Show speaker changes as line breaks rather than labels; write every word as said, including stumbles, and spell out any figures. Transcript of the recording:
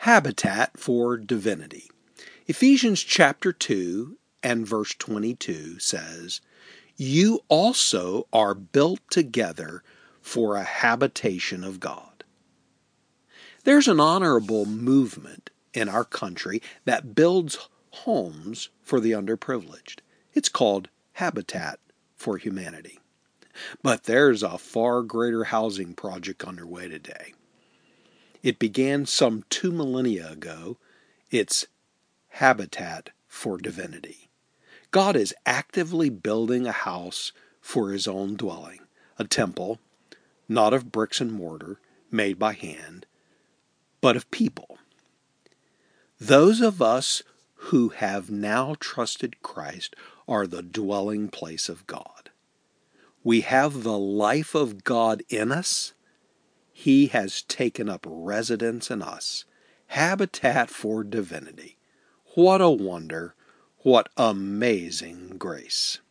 habitat for divinity. Ephesians chapter two and verse twenty-two says, "You also are built together for a habitation of God." There's an honorable movement in our country that builds homes for the underprivileged. It's called Habitat for Humanity. But there's a far greater housing project underway today. It began some two millennia ago. It's Habitat for Divinity. God is actively building a house for His own dwelling, a temple, not of bricks and mortar, made by hand, but of people. Those of us who have now trusted Christ are the dwelling place of God. We have the life of God in us. He has taken up residence in us. Habitat for divinity. What a wonder. What amazing grace.